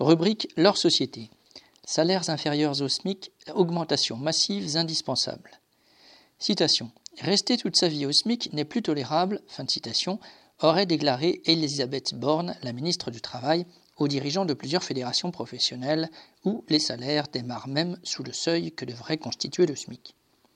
Rubrique Leur société. Salaires inférieurs au SMIC, augmentations massives indispensables. Citation. Rester toute sa vie au SMIC n'est plus tolérable, fin de citation, aurait déclaré Elisabeth Borne, la ministre du Travail, aux dirigeants de plusieurs fédérations professionnelles où les salaires démarrent même sous le seuil que devrait constituer le SMIC.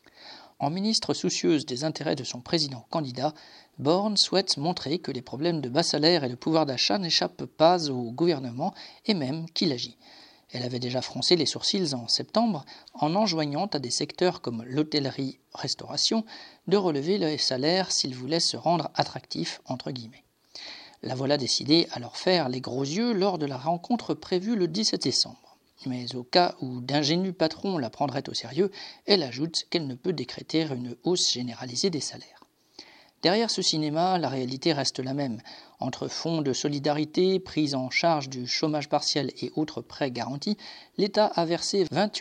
En ministre soucieuse des intérêts de son président candidat, Borne souhaite montrer que les problèmes de bas salaire et de pouvoir d'achat n'échappent pas au gouvernement et même qu'il agit. Elle avait déjà froncé les sourcils en septembre en enjoignant à des secteurs comme l'hôtellerie-restauration de relever les salaires s'ils voulaient se rendre attractifs, entre guillemets. La voilà décidée à leur faire les gros yeux lors de la rencontre prévue le 17 décembre. Mais au cas où d'ingénus patrons la prendraient au sérieux, elle ajoute qu'elle ne peut décréter une hausse généralisée des salaires. Derrière ce cinéma, la réalité reste la même. Entre fonds de solidarité, prise en charge du chômage partiel et autres prêts garantis, l'État a versé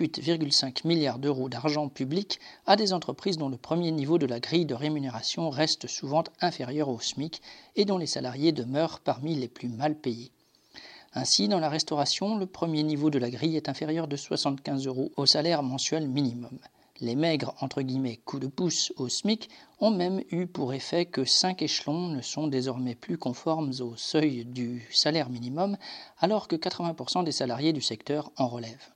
28,5 milliards d'euros d'argent public à des entreprises dont le premier niveau de la grille de rémunération reste souvent inférieur au SMIC et dont les salariés demeurent parmi les plus mal payés. Ainsi, dans la restauration, le premier niveau de la grille est inférieur de 75 € au salaire mensuel minimum. Les maigres « coups de pouce » au SMIC ont même eu pour effet que 5 échelons ne sont désormais plus conformes au seuil du salaire minimum, alors que 80% des salariés du secteur en relèvent.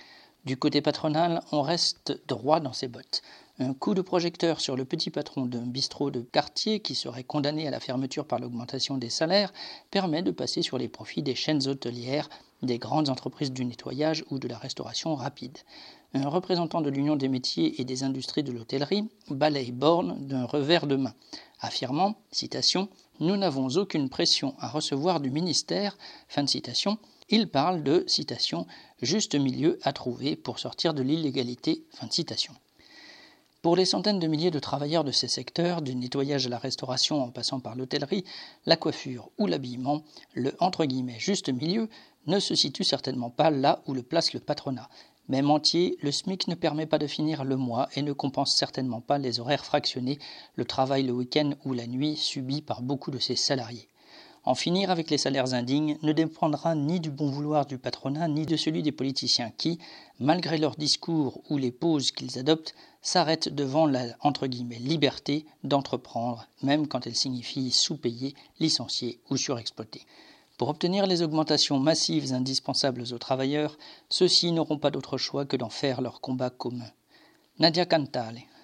Du côté patronal, on reste droit dans ses bottes. Un coup de projecteur sur le petit patron d'un bistrot de quartier qui serait condamné à la fermeture par l'augmentation des salaires permet de passer sur les profits des chaînes hôtelières, des grandes entreprises du nettoyage ou de la restauration rapide. Un représentant de l'Union des métiers et des industries de l'hôtellerie balaye Borne d'un revers de main, affirmant, citation, « Nous n'avons aucune pression à recevoir du ministère », fin de citation. Il parle de, citation, « juste milieu à trouver pour sortir de l'illégalité », fin de citation. Pour les centaines de milliers de travailleurs de ces secteurs, du nettoyage à la restauration en passant par l'hôtellerie, la coiffure ou l'habillement, le « juste milieu » ne se situe certainement pas là où le place le patronat. Même entier, le SMIC ne permet pas de finir le mois et ne compense certainement pas les horaires fractionnés, le travail le week-end ou la nuit subi par beaucoup de ses salariés. En finir avec les salaires indignes ne dépendra ni du bon vouloir du patronat ni de celui des politiciens qui, malgré leurs discours ou les pauses qu'ils adoptent, s'arrêtent devant la « liberté » d'entreprendre, même quand elle signifie sous-payer, licencier ou surexploiter. Pour obtenir les augmentations massives indispensables aux travailleurs, ceux-ci n'auront pas d'autre choix que d'en faire leur combat commun. Nadia Cantale,